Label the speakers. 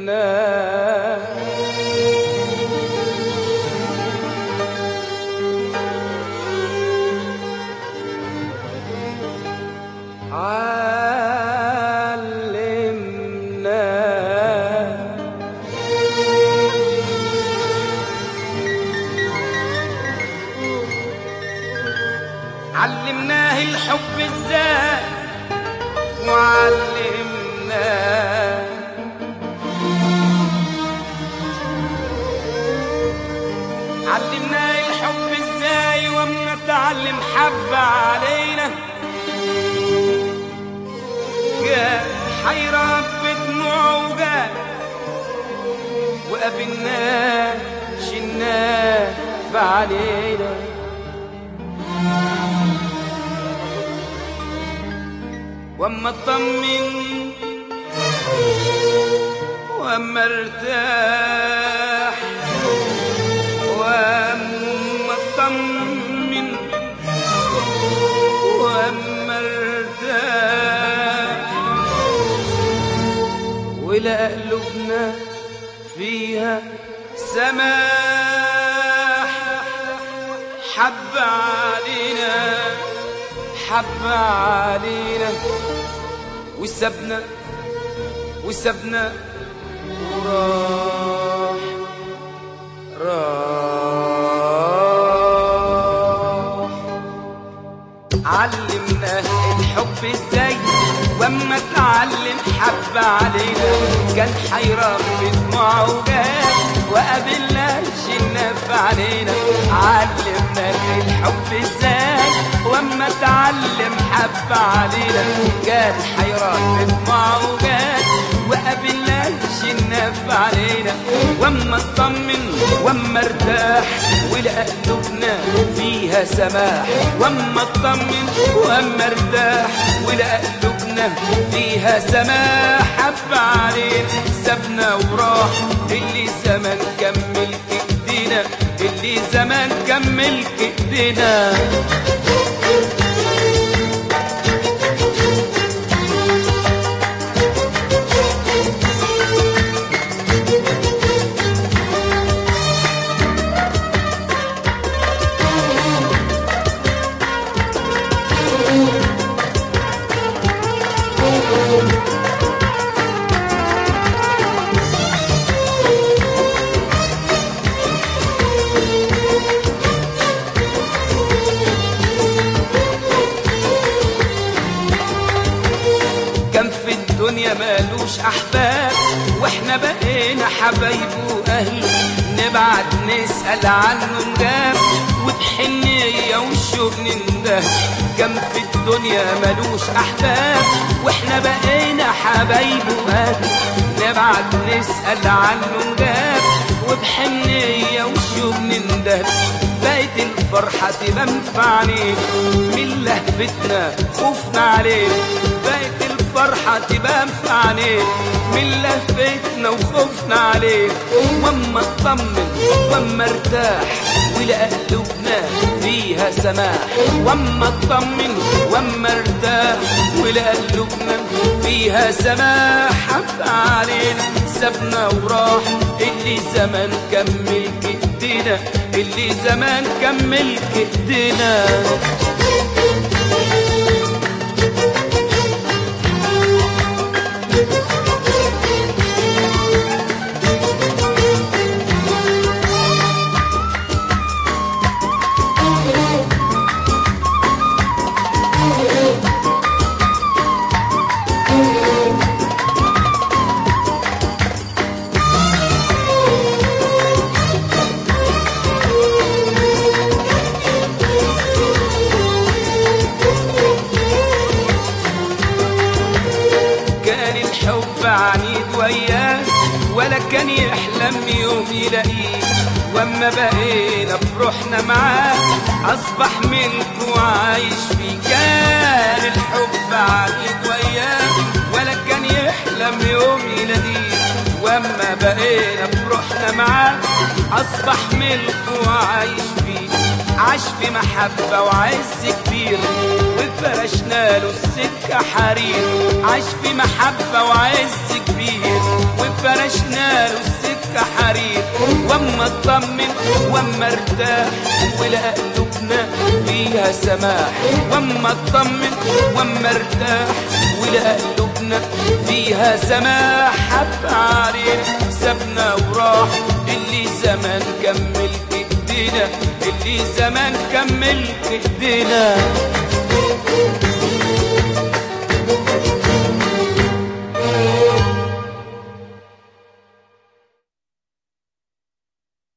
Speaker 1: علمناه الحب ازاي وعلمناه الحب ازاي واما اتعلم حب علينا جاء حيرة بدموعه وجاء وقابلناه شلناه فعلينا واما اطمن واما ارتاح واما اطمن واما ارتاح ولا قلوبنا فيها سماح حب علينا حب علينا وسبنا وراح علمناه الحب ازاي واما اتعلم حب علينا كان حيران بدموعه وجاه وقابلنا شلنا علينا علمناه الحب ازاي واما اتعلم حب علينا كان حيران بدموعه وجاه وقابلنا شلنا علينا واما اطمن واما ارتاح ولقى قلوبنا فيها سماح واما اطمن واما ارتاح ولقى قلوبنا فيها سماح حب علينا سابنا وراح اللي زمان كمل ايدينا اللي زمان كمل ايدينا كان في الدنيا مالوش احباب واحنا بقينا حبايب واهل نبعت نسأل عنه نجاب وبحنية والشوق ننده كان في الدنيا مالوش احباب واحنا بقينا حبايب واهل نبعت نسأل عنه نجاب وبحنية والشوق ننده بقت الفرحة تبان في عينيه من لهفتنا خوفنا عليه بقت الفرحة تبان في عينيه من لهفتنا وخوفنا عليه واما اطمن واما ارتاح ولقى قلوبنا فيها سماح واما اطمن واما ارتاح ولقى قلوبنا فيها سماح حب علينا سابنا وراح اللي زمان كمل ايدينا اللي زمان كمل ايدينا عنيد وياه ولا كان يحلم يوم يلاقيه واما بقينا بروحنا معاه اصبح ملك وعايش فيه كان الحب عنيد وياه ولا كان يحلم يوم يلاقيه واما بقينا بروحنا معاه اصبح ملك وعايش فيه عاش في محبة وعز كبير وفرشنا له السكة حرير عاش في محبة وعز كبير فرشنا له السكة حرير، واما اطمن واما ارتاح ولقى قلوبنا فيها سماح، واما اطمن واما ارتاح ولقى قلوبنا فيها سماح. حب علينا سابنا وراح اللي زمان كمل ايدينا، اللي زمان كمل ايدينا.